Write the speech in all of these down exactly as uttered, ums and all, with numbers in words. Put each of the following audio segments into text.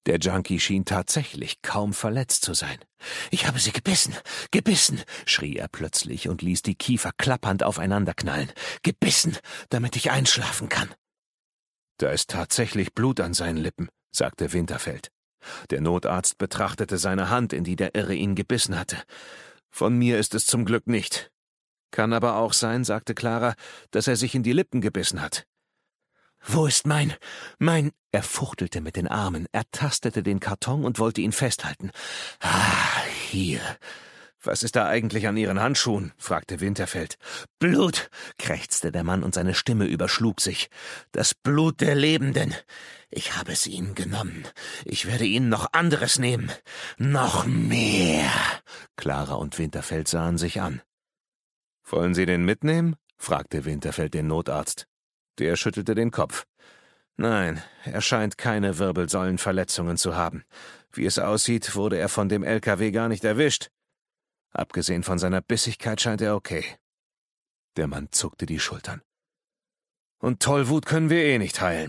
Der Junkie schien tatsächlich kaum verletzt zu sein. »Ich habe sie gebissen, gebissen«, schrie er plötzlich und ließ die Kiefer klappernd aufeinanderknallen. »Gebissen, damit ich einschlafen kann.« »Da ist tatsächlich Blut an seinen Lippen«, sagte Winterfeld. Der Notarzt betrachtete seine Hand, in die der Irre ihn gebissen hatte. »Von mir ist es zum Glück nicht. Kann aber auch sein«, sagte Clara, »dass er sich in die Lippen gebissen hat.« »Wo ist mein, mein...« Er fuchtelte mit den Armen, ertastete den Karton und wollte ihn festhalten. »Ah, hier. Was ist da eigentlich an Ihren Handschuhen?« fragte Winterfeld. »Blut«, krächzte der Mann und seine Stimme überschlug sich. »Das Blut der Lebenden. Ich habe es Ihnen genommen. Ich werde Ihnen noch anderes nehmen. Noch mehr.« Clara und Winterfeld sahen sich an. »Wollen Sie den mitnehmen?« fragte Winterfeld den Notarzt. Der schüttelte den Kopf. »Nein, er scheint keine Wirbelsäulenverletzungen zu haben. Wie es aussieht, wurde er von dem L K W gar nicht erwischt. Abgesehen von seiner Bissigkeit scheint er okay.« Der Mann zuckte die Schultern. »Und Tollwut können wir eh nicht heilen.«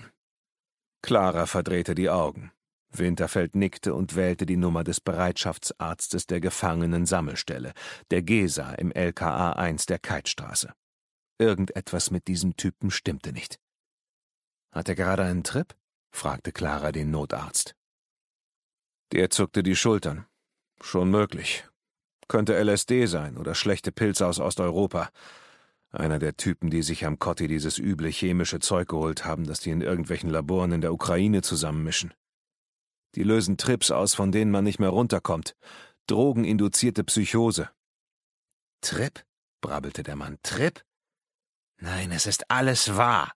Clara verdrehte die Augen. Winterfeld nickte und wählte die Nummer des Bereitschaftsarztes der Gefangenensammelstelle, der Gesa im L K A eins der Keitstraße. Irgendetwas mit diesem Typen stimmte nicht. »Hat er gerade einen Trip?« fragte Clara den Notarzt. Der zuckte die Schultern. »Schon möglich. Könnte L S D sein oder schlechte Pilze aus Osteuropa. Einer der Typen, die sich am Kotti dieses üble chemische Zeug geholt haben, das die in irgendwelchen Laboren in der Ukraine zusammenmischen. Die lösen Trips aus, von denen man nicht mehr runterkommt. Drogeninduzierte Psychose.« »Trip?« brabbelte der Mann. »Trip? Nein, es ist alles wahr.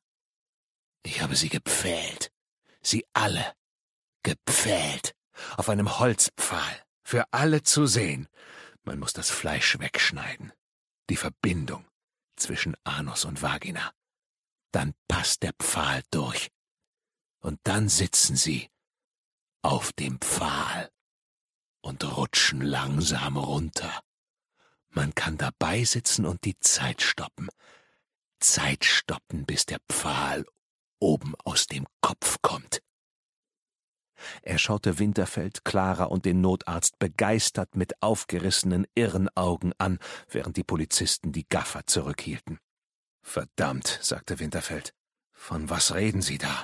Ich habe sie gepfählt. Sie alle. Gepfählt. Auf einem Holzpfahl. Für alle zu sehen. Man muss das Fleisch wegschneiden. Die Verbindung zwischen Anus und Vagina. Dann passt der Pfahl durch. Und dann sitzen sie auf dem Pfahl und rutschen langsam runter. Man kann dabei sitzen und die Zeit stoppen. Zeit stoppen, bis der Pfahl oben aus dem Kopf kommt.« Er schaute Winterfeld, Clara und den Notarzt begeistert mit aufgerissenen, irren Augen an, während die Polizisten die Gaffer zurückhielten. »Verdammt«, sagte Winterfeld. »Von was reden Sie da?«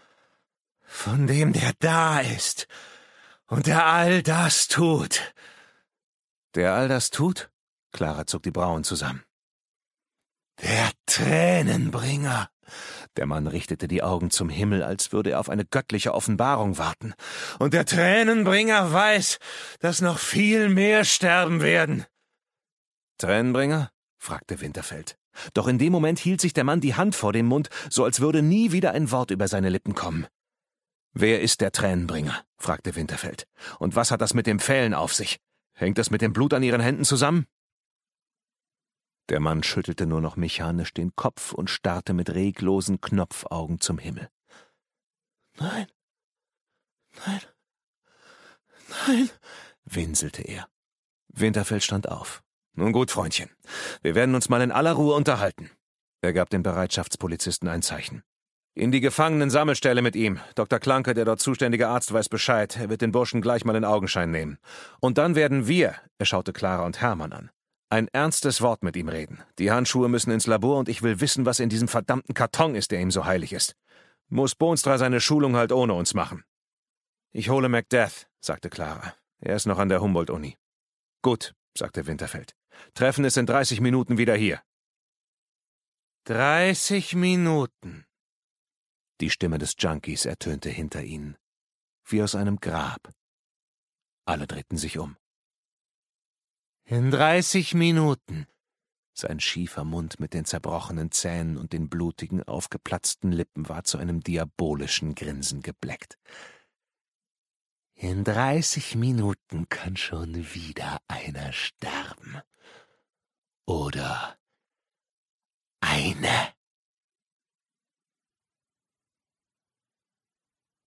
»Von dem, der da ist und der all das tut.« »Der all das tut?« Clara zog die Brauen zusammen. »Der Tränenbringer!« Der Mann richtete die Augen zum Himmel, als würde er auf eine göttliche Offenbarung warten. »Und der Tränenbringer weiß, dass noch viel mehr sterben werden.« »Tränenbringer?« fragte Winterfeld. Doch in dem Moment hielt sich der Mann die Hand vor den Mund, so als würde nie wieder ein Wort über seine Lippen kommen. »Wer ist der Tränenbringer?« fragte Winterfeld. »Und was hat das mit dem Pfählen auf sich? Hängt das mit dem Blut an Ihren Händen zusammen?« Der Mann schüttelte nur noch mechanisch den Kopf und starrte mit reglosen Knopfaugen zum Himmel. »Nein, nein, nein«, winselte er. Winterfeld stand auf. »Nun gut, Freundchen, wir werden uns mal in aller Ruhe unterhalten.« Er gab den Bereitschaftspolizisten ein Zeichen. »In die Gefangenensammelstelle mit ihm. Doktor Klanke, der dort zuständige Arzt, weiß Bescheid. Er wird den Burschen gleich mal in Augenschein nehmen. Und dann werden wir«, er schaute Clara und Hermann an, »ein ernstes Wort mit ihm reden. Die Handschuhe müssen ins Labor und ich will wissen, was in diesem verdammten Karton ist, der ihm so heilig ist. Muss Boonstra seine Schulung halt ohne uns machen.« »Ich hole Macbeth«, sagte Clara. »Er ist noch an der Humboldt-Uni.« »Gut«, sagte Winterfeld. »Treffen ist in dreißig Minuten wieder hier.« »Dreißig Minuten«, die Stimme des Junkies ertönte hinter ihnen, wie aus einem Grab. Alle drehten sich um. »In dreißig Minuten«, sein schiefer Mund mit den zerbrochenen Zähnen und den blutigen, aufgeplatzten Lippen war zu einem diabolischen Grinsen gebleckt. »In dreißig Minuten kann schon wieder einer sterben. Oder eine.«